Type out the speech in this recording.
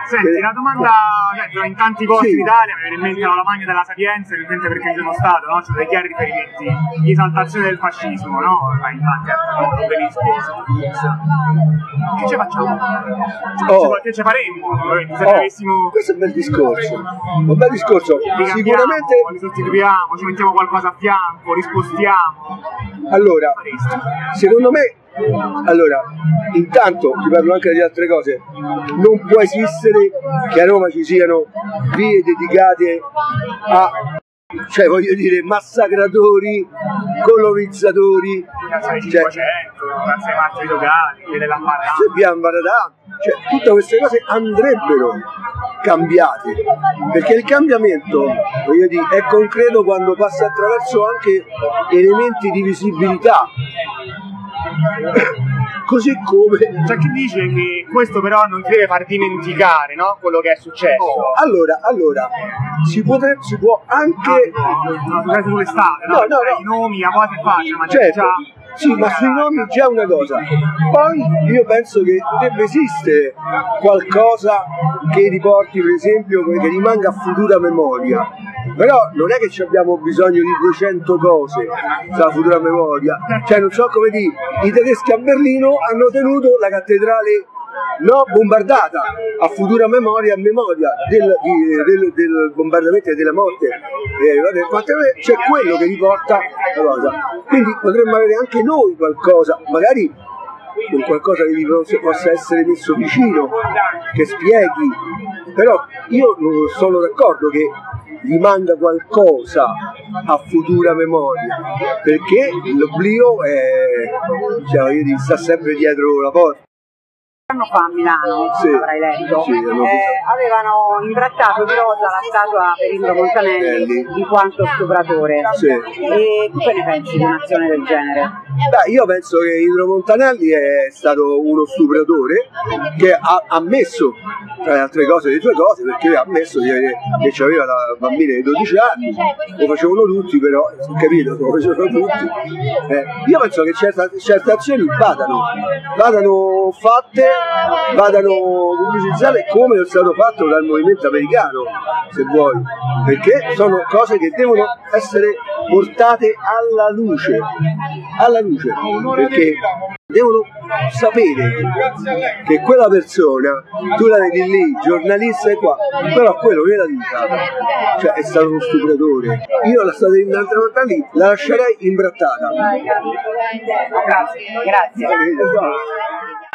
Senti, la domanda, cioè, in tanti posti d'Italia mi viene in mente la lavagna della Sapienza, evidentemente perché ci sono stato, no? C'è dei chiari riferimenti di esaltazione del fascismo, no? In tanti obelischi. Che ci facciamo? Che ci faremmo? Se avessimo... Questo è un bel discorso. Un bel discorso. Sicuramente li sostituiamo, ci mettiamo qualcosa a fianco, li spostiamo. Allora, secondo me, intanto ti parlo anche di altre cose. Non può esistere che a Roma ci siano vie dedicate a, cioè voglio dire, massacratori, colonizzatori, grazie ai 500, grazie ai martiri locali, della Baradà, cioè tutte queste cose andrebbero cambiate, perché il cambiamento, voglio dire, è concreto quando passa attraverso anche elementi di visibilità. Così come c'è chi dice che questo però non ti deve far dimenticare, no? Quello che è successo. Allora si può anche sull'estate, no? I nomi a volte è facile, ma certo, già... sì, ma sui nomi già una cosa. Poi io penso che debba esistere qualcosa che riporti, per esempio, che rimanga a futura memoria. Però non è che abbiamo bisogno di 200 cose sulla futura memoria. Cioè, non so come dire, i tedeschi a Berlino hanno tenuto la cattedrale bombardata a futura memoria, a memoria del bombardamento e della morte. C'è quello che riporta la cosa. Quindi potremmo avere anche noi qualcosa, magari con qualcosa che possa essere messo vicino, che spieghi. Però io non sono d'accordo che rimanga qualcosa a futura memoria, perché l'oblio sta sempre dietro la porta. Anno fa a Milano, avrai letto, avevano imbrattato di rosa la statua per Indro Montanelli di quanto stupratore. E tu che ne pensi di un'azione del genere? Io penso che Indro Montanelli è stato uno stupratore che ha ammesso, tra le altre cose, le sue cose, perché ha ammesso che aveva la bambina di 12 anni, lo facevano tutti, però, capito, lo facevano tutti. Io penso che certe azioni vadano fatte, vadano pubblicizzate come è stato fatto dal movimento americano, se vuoi, perché sono cose che devono essere portate alla luce, perché devono sapere che quella persona, tu la vedi lì, giornalista e qua, però quello nella vita, cioè è stato uno stupratore. Io la statua di Indro Montanelli la lascerei imbrattata. Grazie.